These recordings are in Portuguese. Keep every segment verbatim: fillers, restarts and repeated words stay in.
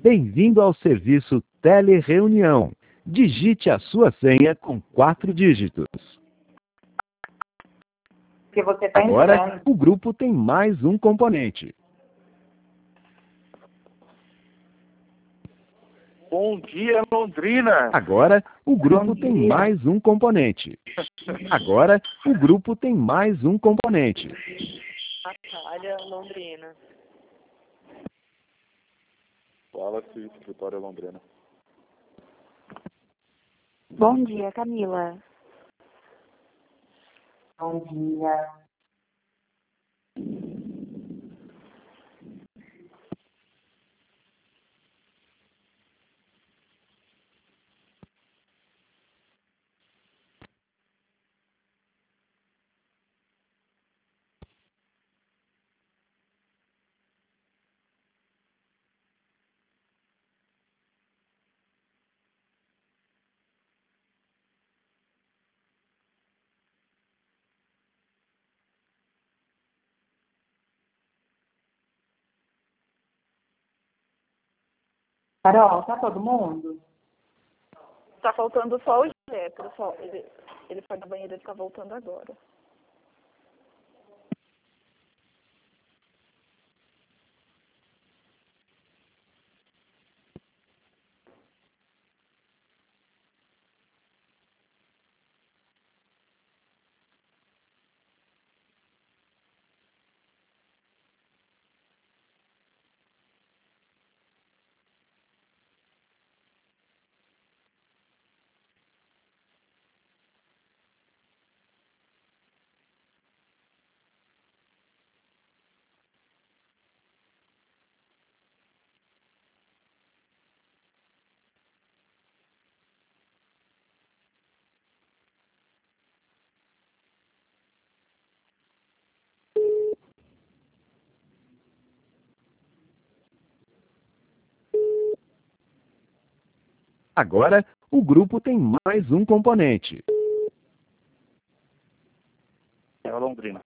Bem-vindo ao serviço Telereunião. Digite a sua senha com quatro dígitos. Que você tá Agora, entrando. o grupo tem mais um componente. Bom dia, Londrina. Agora, o grupo Bom tem dia. mais um componente. Agora, o grupo tem mais um componente. Natália, Londrina. Fala-se, escritório Londrina. Bom dia, Camila. Bom dia. Carol, tá todo mundo? Tá faltando só o Gé, pessoal. Ele, ele foi na banheira e tá voltando agora. Agora, o grupo tem mais um componente. É a Londrina.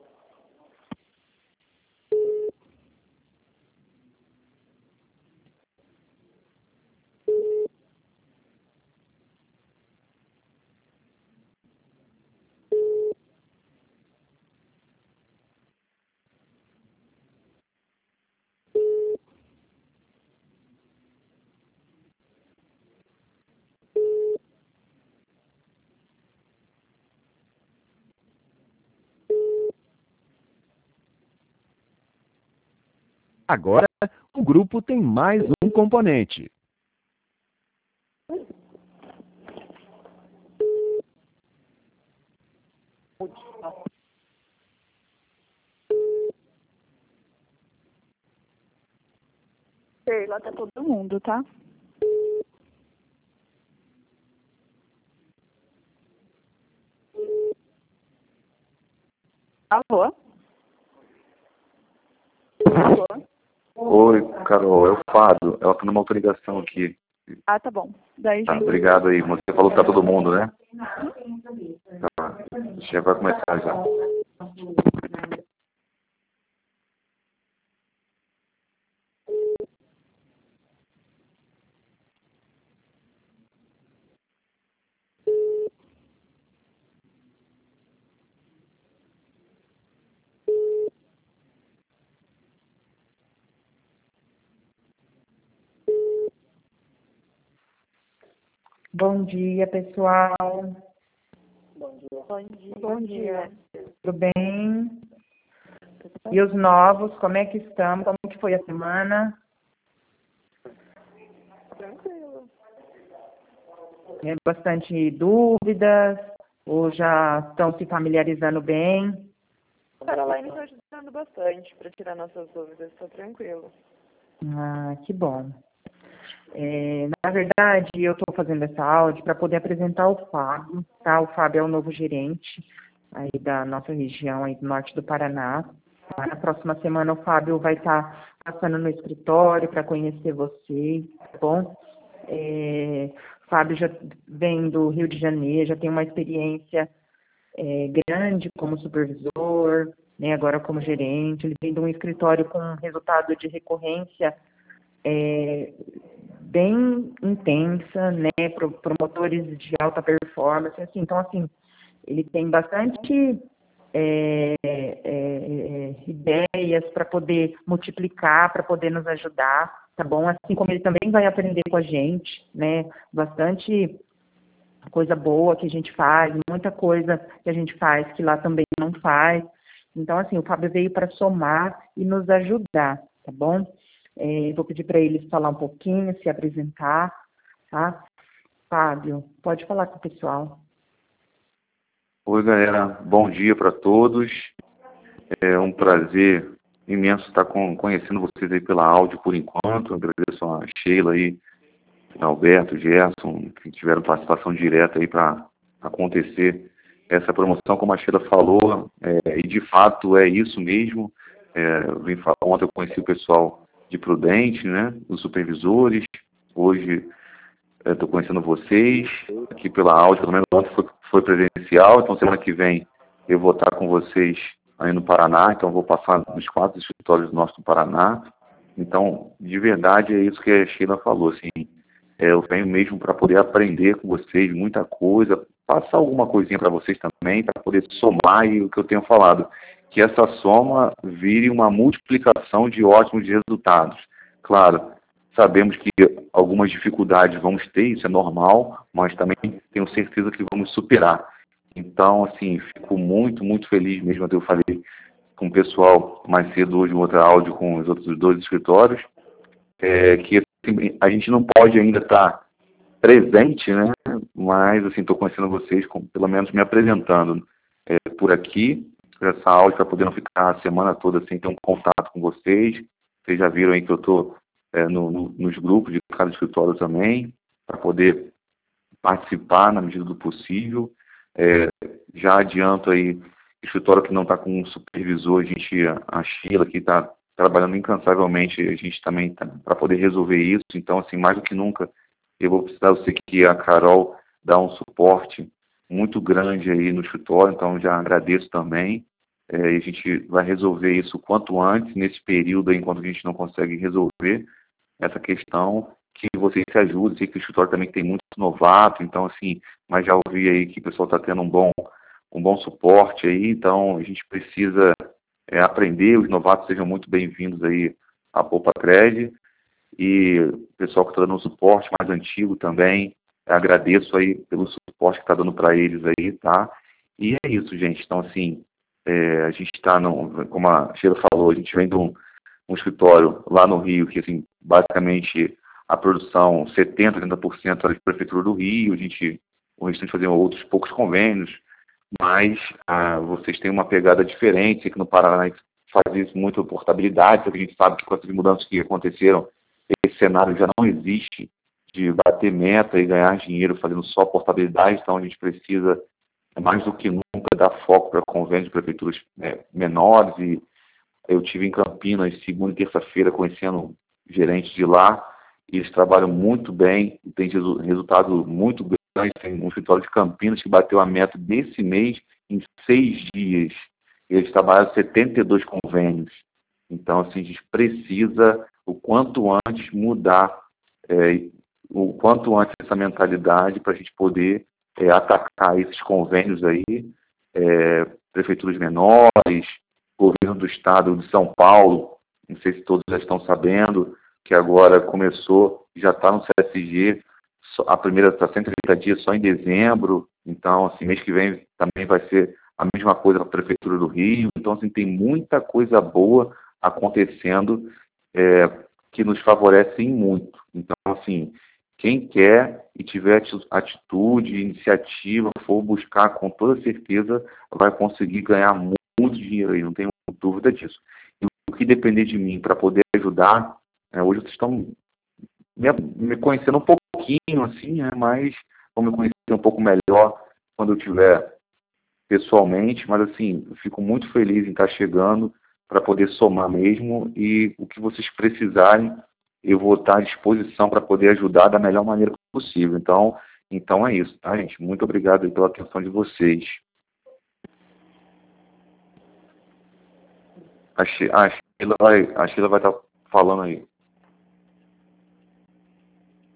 Agora, o grupo tem mais um componente. Sei, lá tá todo mundo, tá? Alô? Alô? Oi, Carol, é o Fábio. Ela tá numa outra ligação aqui. Ah, tá bom. Daí, Tá, gente. obrigado aí. Você falou que tá todo mundo, né? Tá. Já vai começar já. Bom dia, pessoal. Bom dia. Bom dia. Tudo bem? E os novos, como é que estamos? Como que foi a semana? Tranquilo. É bastante dúvidas? Ou já estão se familiarizando bem? A Caroline tá ajudando bastante pra tirar nossas dúvidas. Tô tranquilo. Ah, que bom. É, na verdade, eu estou fazendo essa áudio para poder apresentar o Fábio, tá? O Fábio é o novo gerente aí da nossa região aí do norte do Paraná. Tá? Na próxima semana o Fábio vai estar passando no escritório para conhecer vocês, tá bom? É, o Fábio já vem do Rio de Janeiro, já tem uma experiência é, grande como supervisor, né, agora como gerente. Ele vem de um escritório com resultado de recorrência é, bem intensa, né, pro, promotores de alta performance, assim, então, assim, ele tem bastante é, é, é, ideias para poder multiplicar, para poder nos ajudar, tá bom? Assim como ele também vai aprender com a gente, né, bastante coisa boa que a gente faz, muita coisa que a gente faz que lá também não faz. Então, assim, o Fábio veio para somar e nos ajudar, tá bom? É, vou pedir para ele falar um pouquinho, se apresentar, tá? Fábio, pode falar com o pessoal. Oi, galera. Bom dia para todos. É um prazer imenso estar com, conhecendo vocês aí pela áudio por enquanto. Agradeço a Sheila aí, Alberto, Gerson, que tiveram participação direta aí para acontecer essa promoção, como a Sheila falou, é, e de fato é isso mesmo. É, eu vim falar, ontem eu conheci o pessoal de Prudente, né, os supervisores. Hoje estou conhecendo vocês aqui pela áudio, pelo menos ontem foi, foi presencial, então semana que vem eu vou estar com vocês aí no Paraná, então eu vou passar nos quatro escritórios nossos no Paraná. Então, de verdade, é isso que a Sheila falou, assim, é, eu venho mesmo para poder aprender com vocês muita coisa, passar alguma coisinha para vocês também, para poder somar e o que eu tenho falado, que essa soma vire uma multiplicação de ótimos resultados. Claro, sabemos que algumas dificuldades vamos ter, isso é normal, mas também tenho certeza que vamos superar. Então, assim, fico muito, muito feliz mesmo. Eu falei com o pessoal mais cedo hoje, um outro áudio com os outros dois escritórios, é, que assim, a gente não pode ainda estar presente, né? Mas, assim, estou conhecendo vocês, com, pelo menos me apresentando é, por aqui, por essa áudio, para poder não ficar a semana toda sem ter um contato com vocês. Vocês já viram aí que eu estou é, no, no, nos grupos de cada escritório também, para poder participar na medida do possível. É, já adianto aí, escritório que não está com um supervisor, a gente, a Sheila que está trabalhando incansavelmente, a gente também tá, para poder resolver isso. Então, assim, mais do que nunca, eu vou precisar, eu sei que a Carol dá um suporte muito grande aí no escritório, então já agradeço também. É, e a gente vai resolver isso o quanto antes, nesse período aí, enquanto a gente não consegue resolver essa questão, que vocês se ajudem. Sei que o escritório também tem muito novato, então, assim, mas já ouvi aí que o pessoal está tendo um bom, um bom suporte aí, então a gente precisa é, aprender, os novatos sejam muito bem-vindos aí à Poupa Cred, e o pessoal que está dando um suporte mais antigo também, agradeço aí pelo suporte que está dando para eles aí, tá? E é isso, gente. Então, assim, é, a gente está, como a Sheila falou, a gente vem de um, um escritório lá no Rio, que, assim, basicamente a produção setenta por cento, oitenta por cento era de Prefeitura do Rio, a gente, o restante fazia outros poucos convênios, mas ah, vocês têm uma pegada diferente, que no Paraná faz isso muito portabilidade, porque a gente sabe que com essas mudanças que aconteceram, esse cenário já não existe de bater meta e ganhar dinheiro fazendo só portabilidade, então a gente precisa, mais do que nunca, dar foco para convênios de prefeituras né, menores. E eu tive em Campinas segunda e terça-feira conhecendo gerentes de lá, e eles trabalham muito bem, e tem resultado muito grande. Tem um escritório de Campinas que bateu a meta desse mês em seis dias. Eles trabalham setenta e dois convênios. Então, assim, a gente precisa, o quanto antes, mudar, é, o quanto antes essa mentalidade para a gente poder é, atacar esses convênios aí, é, prefeituras menores, governo do estado de São Paulo, não sei se todos já estão sabendo, que agora começou, já está no C S G, a primeira está cento e trinta dias só em dezembro, então, assim, mês que vem também vai ser a mesma coisa para a Prefeitura do Rio. Então, assim, tem muita coisa boa acontecendo é, que nos favorecem muito. Então, assim, quem quer e tiver atitude, iniciativa, for buscar, com toda certeza, vai conseguir ganhar muito dinheiro aí, não tenho dúvida disso. E o que depender de mim para poder ajudar, é, hoje vocês estão me, me conhecendo um pouquinho, assim, né, mas vão me conhecer um pouco melhor quando eu tiver pessoalmente, mas assim, eu fico muito feliz em estar chegando para poder somar mesmo, e o que vocês precisarem, eu vou estar à disposição para poder ajudar da melhor maneira possível. Então, então é isso, tá, gente? Muito obrigado aí pela atenção de vocês. A Sheila vai, a Sheila vai estar falando aí.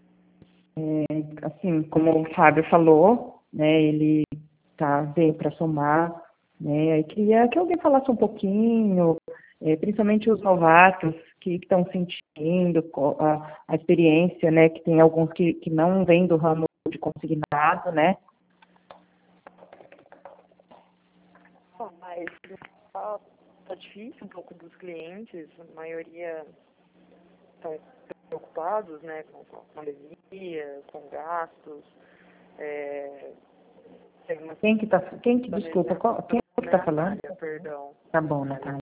É, assim, como o Fábio falou, né, ele tá, veio para somar, né, eu queria que alguém falasse um pouquinho, é, principalmente os novatos que estão sentindo a, a experiência, né, que tem alguns que, que não vêm do ramo de consignado, né. Bom, mas tá, tá difícil um pouco dos clientes, a maioria estão preocupados, né, com, com a pandemia, com gastos. É, tem uma Quem que tá, quem que, desculpa, qual, quem que tá falando? Perdão. Tá bom, Natália.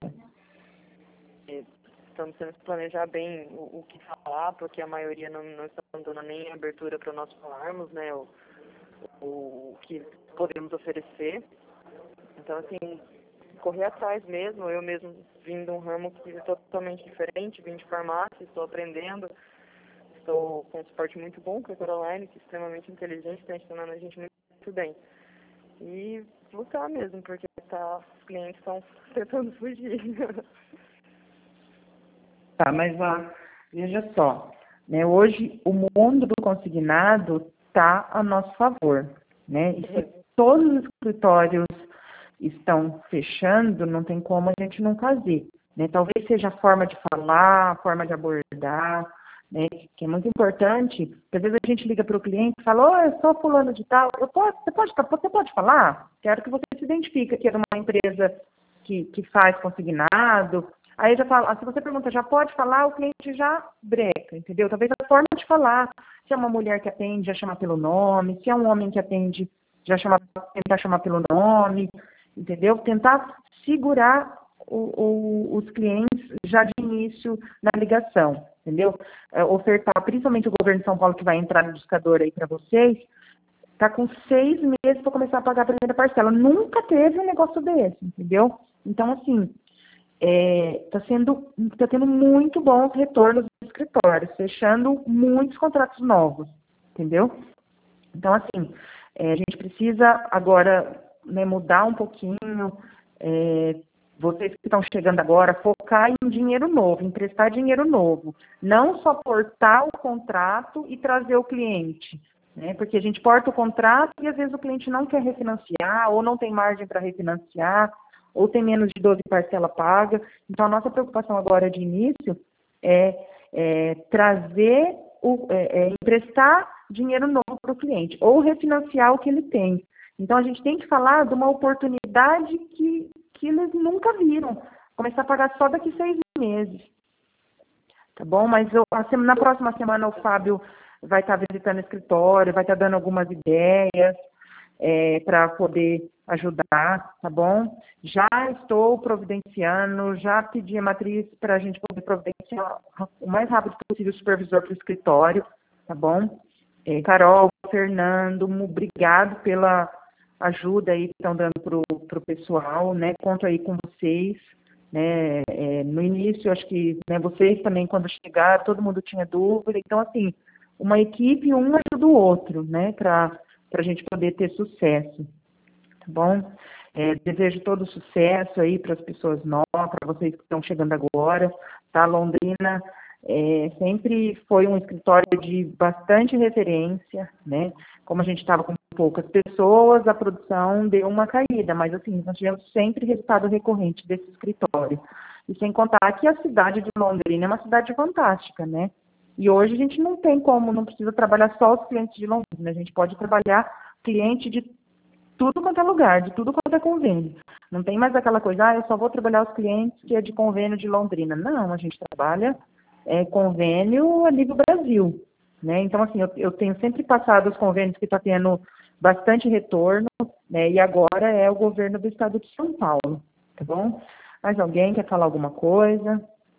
Estamos tendo que planejar bem o, o que falar, porque a maioria não, não está dando nem abertura para nós falarmos, né, o, o, o que podemos oferecer. Então, assim, correr atrás mesmo. Eu mesmo vim de um ramo que é totalmente diferente, vim de farmácia, estou aprendendo, estou com um suporte muito bom com a Caroline, que é extremamente inteligente, está ensinando a gente muito, muito bem. E lutar mesmo, porque tá, os clientes estão tentando fugir. Tá, mas ó, veja só, né, hoje o mundo do consignado está a nosso favor, né? E se todos os escritórios estão fechando, não tem como a gente não fazer, né? Talvez seja a forma de falar, a forma de abordar, né? Que é muito importante, porque às vezes a gente liga para o cliente e fala, oh, eu sou fulano de tal, eu posso, você, pode, você pode falar? Quero que você se identifique que é de uma empresa que, que faz consignado. Aí já fala, se você pergunta, já pode falar, o cliente já breca, entendeu? Talvez a forma de falar, se é uma mulher que atende, já chamar pelo nome, se é um homem que atende, já chama, tentar chamar pelo nome, entendeu? Tentar segurar o, o, os clientes já de início na ligação, entendeu? É, ofertar, principalmente o governo de São Paulo, que vai entrar no indicador aí para vocês, está com seis meses para começar a pagar a primeira parcela. Nunca teve um negócio desse, entendeu? Então, assim, está é, sendo, está tendo muito bons retornos dos escritórios, fechando muitos contratos novos, entendeu? Então, assim, é, a gente precisa agora, né, mudar um pouquinho, é, vocês que estão chegando agora, focar em dinheiro novo, emprestar dinheiro novo, não só portar o contrato e trazer o cliente, né, porque a gente porta o contrato e às vezes o cliente não quer refinanciar, ou não tem margem para refinanciar, ou tem menos de doze parcela paga. Então, a nossa preocupação agora de início é, é trazer, o, é, é emprestar dinheiro novo para o cliente, ou refinanciar o que ele tem. Então, a gente tem que falar de uma oportunidade que, que eles nunca viram, começar a pagar só daqui a seis meses. Tá bom? Mas eu, na próxima semana o Fábio vai estar visitando o escritório, vai estar dando algumas ideias, É, para poder ajudar, tá bom? Já estou providenciando, já pedi a matriz para a gente poder providenciar o mais rápido possível o supervisor para o escritório, tá bom? É, Carol, Fernando, obrigado pela ajuda aí que estão dando para o pessoal, né? Conto aí com vocês, né? É, no início, acho que, né, vocês também, quando chegaram, todo mundo tinha dúvida, então, assim, uma equipe, um ajuda o outro, né? Para para a gente poder ter sucesso, tá bom? É, desejo todo sucesso aí para as pessoas novas, para vocês que estão chegando agora, tá? Londrina é, sempre foi um escritório de bastante referência, né? Como a gente estava com poucas pessoas, a produção deu uma caída, mas assim, nós tivemos sempre resultado recorrente desse escritório. E sem contar que a cidade de Londrina é uma cidade fantástica, né? E hoje a gente não tem como, não precisa trabalhar só os clientes de Londrina, a gente pode trabalhar cliente de tudo quanto é lugar, de tudo quanto é convênio. Não tem mais aquela coisa, ah, eu só vou trabalhar os clientes que é de convênio de Londrina. Não, a gente trabalha é, convênio a nível Brasil, né? Então, assim, eu, eu tenho sempre passado os convênios que está tendo bastante retorno, né? E agora é o governo do estado de São Paulo, tá bom? Mais alguém quer falar alguma coisa?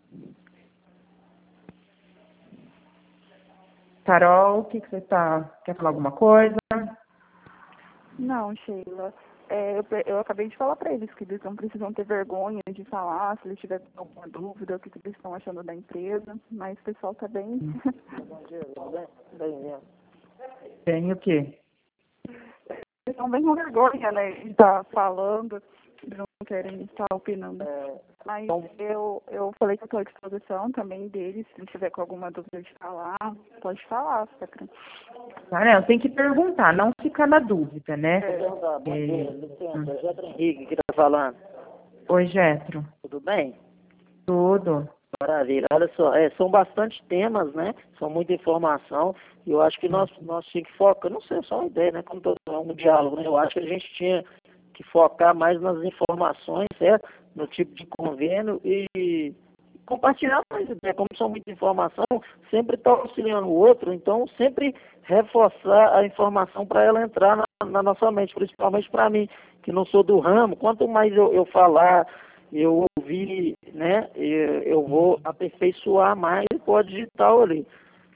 Carol, o que, que você tá? Quer falar alguma coisa? Não, Sheila. É, eu, eu acabei de falar para eles que eles não precisam ter vergonha de falar, se eles tiverem alguma dúvida, o que, que eles estão achando da empresa, mas o pessoal está bem. Tem o quê? Eles estão bem com vergonha, né, de estar falando. eles não querem estar opinando. Mas eu, eu falei que eu estou à disposição também deles, se tiver com alguma dúvida de falar, pode falar, fica tranquilo. Ah, não, tem que perguntar, não ficar na dúvida, né? É. Bom dia, licença, é Jetro Henrique que está falando. Oi, Jetro. Tudo bem? Tudo. Maravilha. Olha só, é, são bastante temas, né? São muita informação. E eu acho que nós, nós tínhamos que focar, não sei, é só uma ideia, né? Como todo é um diálogo, né? Eu acho que a gente tinha que focar mais nas informações, certo? No tipo de convênio e compartilhar mais ideias. Como são muita informação, sempre está auxiliando o outro, então sempre reforçar a informação para ela entrar na, na nossa mente, principalmente para mim, que não sou do ramo. Quanto mais eu, eu falar, eu ouvir, né, eu, eu vou aperfeiçoar mais o digital ali.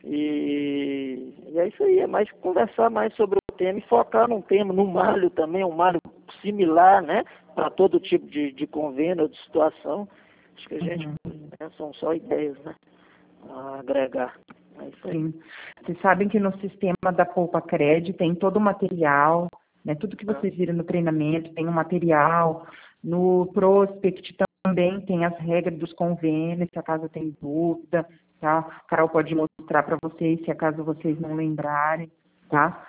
E, e é isso aí, é mais conversar mais sobre o tema e focar num tema, num malho também, um malho similar, né, para todo tipo de, de convênio ou de situação. Acho que a gente, Uhum. né, são só ideias, né, a agregar. É isso aí. Sim. Vocês sabem que no sistema da Poupa Cred tem todo o material, né, tudo que vocês viram no treinamento tem um material, no Prospect também tem as regras dos convênios, se acaso tem dúvida, tá? A Carol pode mostrar para vocês, se acaso vocês não lembrarem, tá?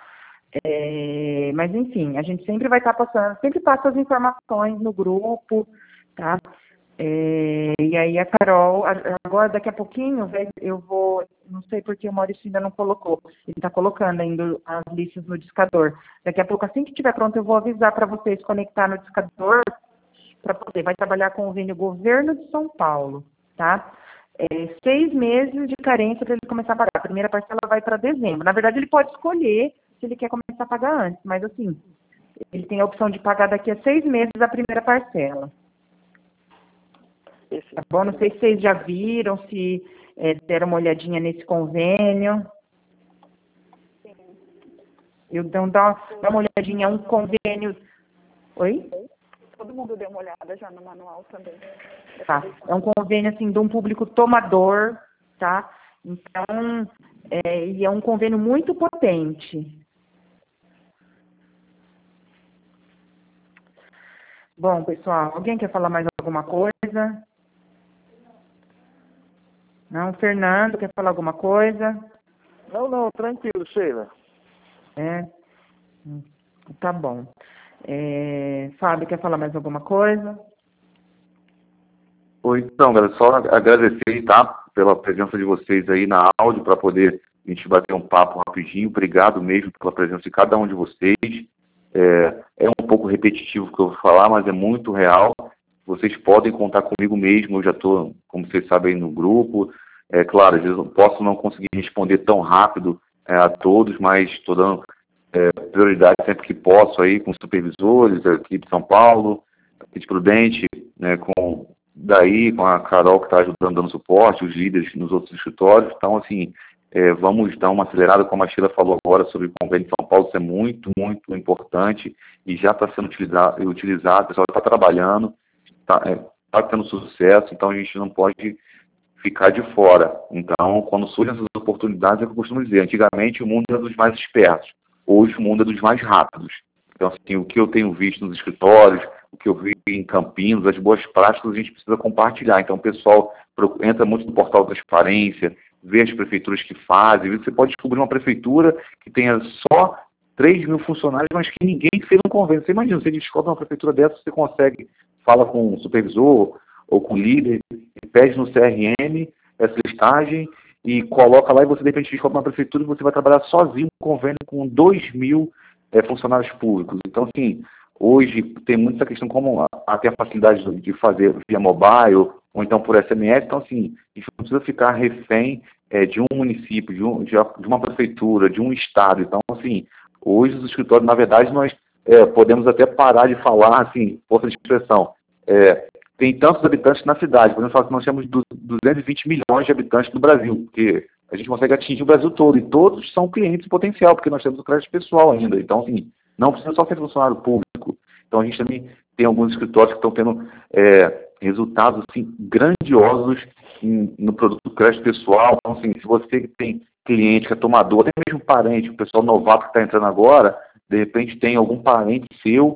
É, mas, enfim, a gente sempre vai estar tá passando, sempre passa as informações no grupo, tá? É, e aí a Carol, agora daqui a pouquinho, eu vou, não sei porque o Maurício ainda não colocou, ele está colocando ainda as listas no discador. Daqui a pouco, assim que estiver pronto, eu vou avisar para vocês conectar no discador, para poder, vai trabalhar com o convênio Governo de São Paulo, tá? É, seis meses de carência para ele começar a pagar. A primeira parcela vai para dezembro. Na verdade, ele pode escolher se ele quer começar a pagar antes, mas assim, ele tem a opção de pagar daqui a seis meses a primeira parcela. Tá bom? Não sei se vocês já viram, se é, deram uma olhadinha nesse convênio. Eu então dá, dá uma olhadinha, um convênio. Oi? Todo mundo deu uma olhada já no manual também. Tá. É um convênio assim de um público tomador, tá? Então, é, e é um convênio muito potente. Bom, pessoal, alguém quer falar mais alguma coisa? Não, Fernando, quer falar alguma coisa? Não, não, tranquilo, Sheila. É? Tá bom. É, Fábio, quer falar mais alguma coisa? Oi, então, galera, só agradecer, tá, pela presença de vocês aí na áudio, para poder a gente bater um papo rapidinho. Obrigado mesmo pela presença de cada um de vocês. É, é um pouco repetitivo o que eu vou falar, mas é muito real. Vocês podem contar comigo mesmo, eu já estou, como vocês sabem, no grupo. É claro, às vezes eu posso não conseguir responder tão rápido é, a todos, mas estou dando é, prioridade sempre que posso aí com os supervisores, aqui de São Paulo, aqui de Prudente, né, com daí, com a Carol que está ajudando, dando suporte, os líderes nos outros escritórios. Então, assim, é, vamos dar uma acelerada, como a Sheila falou agora sobre o convênio de São Paulo, isso é muito, muito importante e já está sendo utilizado, utilizado, o pessoal está trabalhando, está é, tá tendo sucesso, então a gente não pode ficar de fora. Então, quando surgem essas oportunidades, é o que eu costumo dizer, antigamente o mundo era dos mais espertos, hoje o mundo é dos mais rápidos. Então, assim, o que eu tenho visto nos escritórios, o que eu vi em Campinas, as boas práticas, a gente precisa compartilhar. Então, o pessoal entra muito no portal da transparência, vê as prefeituras que fazem. Você pode descobrir uma prefeitura que tenha só três mil funcionários, mas que ninguém fez um convênio. Você imagina, você descobre uma prefeitura dessa, você consegue, fala com o supervisor ou com o líder, e pede no C R M essa listagem e coloca lá, e você de repente descobre uma prefeitura e você vai trabalhar sozinho um convênio com dois mil é, funcionários públicos. Então, assim, hoje tem muito essa questão, como até a facilidade de fazer via mobile ou então por S M S. Então, assim, a gente não precisa ficar refém é, de um município, de, um, de, de uma prefeitura, de um estado. Então, assim, hoje os escritórios, na verdade, nós é, podemos até parar de falar, assim, força de expressão, é, tem tantos habitantes na cidade. Podemos falar que nós temos duzentos e vinte milhões de habitantes no Brasil, porque a gente consegue atingir o Brasil todo, e todos são clientes em potencial, porque nós temos o crédito pessoal ainda. Então, assim, não precisa só ser funcionário público. Então, a gente também tem alguns escritórios que estão tendo é, resultados, assim, grandiosos em, no produto do crédito pessoal. Então, assim, se você tem cliente que é tomador, até mesmo parente, o pessoal novato que está entrando agora, de repente tem algum parente seu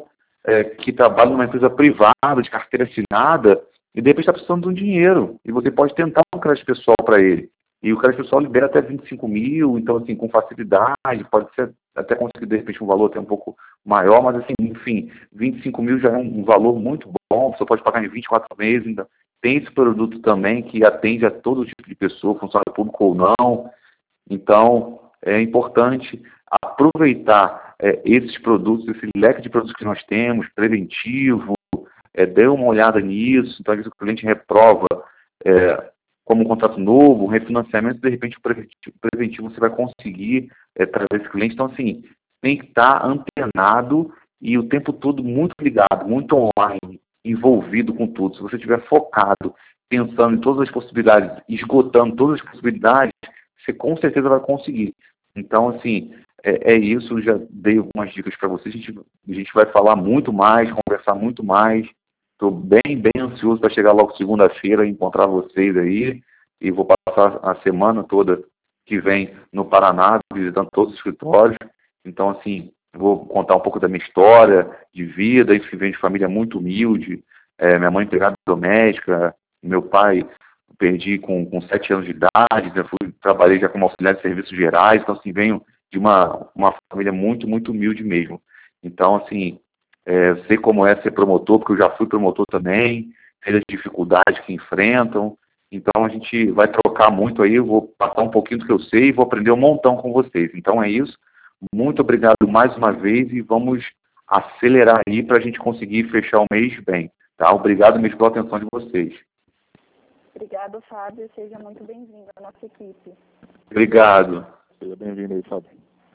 é, que trabalha numa empresa privada, de carteira assinada, e de repente está precisando de um dinheiro. E você pode tentar um crédito pessoal para ele. E o crédito pessoal libera até vinte e cinco mil, então, assim, com facilidade, pode ser até conseguir, de repente, um valor até um pouco maior, mas, assim, enfim, vinte e cinco mil já é um, um valor muito bom, você pode pagar em vinte e quatro meses, ainda tem esse produto também que atende a todo tipo de pessoa, funcionário público ou não. Então, é importante aproveitar é, esses produtos, esse leque de produtos que nós temos, preventivo, é, dê uma olhada nisso. Então, às vezes o cliente reprova é, como um contrato novo, um refinanciamento, de repente o preventivo, preventivo você vai conseguir é, trazer esse cliente. Então, assim, tem que estar antenado e o tempo todo muito ligado, muito online, envolvido com tudo. Se você estiver focado, pensando em todas as possibilidades, esgotando todas as possibilidades, você com certeza vai conseguir. Então, assim, é, é isso. Já dei algumas dicas para vocês. A gente, a gente vai falar muito mais, conversar muito mais. Estou bem, bem ansioso para chegar logo segunda-feira e encontrar vocês aí. E vou passar a semana toda que vem no Paraná, visitando todos os escritórios. Então, assim, vou contar um pouco da minha história de vida. Enfim, venho de família muito humilde. É, minha mãe empregada doméstica, meu pai perdi com, com sete anos de idade, já fui, trabalhei já como auxiliar de serviços gerais. Então, assim, venho de uma, uma família muito, muito humilde mesmo. Então, assim, É, sei como é ser promotor, porque eu já fui promotor também, sei as dificuldades que enfrentam. Então a gente vai trocar muito aí, eu vou passar um pouquinho do que eu sei e vou aprender um montão com vocês. Então é isso. Muito obrigado mais uma vez e vamos acelerar aí para a gente conseguir fechar o mês bem. Tá? Obrigado mesmo pela atenção de vocês. Obrigado, Fábio. Seja muito bem-vindo à nossa equipe. Obrigado. Seja bem-vindo aí, Fábio.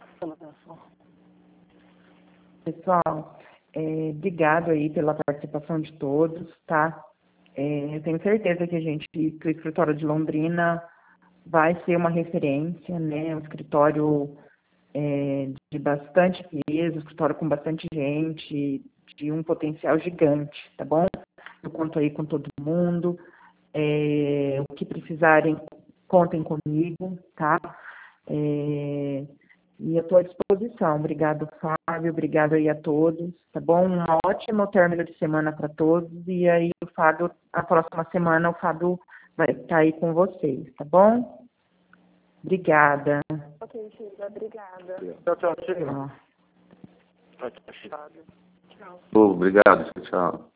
Pessoal, é, obrigado aí pela participação de todos, tá? É, eu tenho certeza que a gente, que o escritório de Londrina vai ser uma referência, né? Um escritório é, de bastante peso, um escritório com bastante gente, de um potencial gigante, tá bom? Eu conto aí com todo mundo. É, o que precisarem, contem comigo, tá? É, e eu estou à disposição. Obrigado, Fábio. Obrigado aí a todos, tá bom? Um ótimo término de semana para todos. E aí, o Fábio, a próxima semana, o Fábio vai estar aí com vocês, tá bom? Obrigada. Ok, Sheila. Obrigada. Tchau, tchau, Sheila. Ó. Tchau, tchau, Sheila. Tchau. Obrigado, tchau.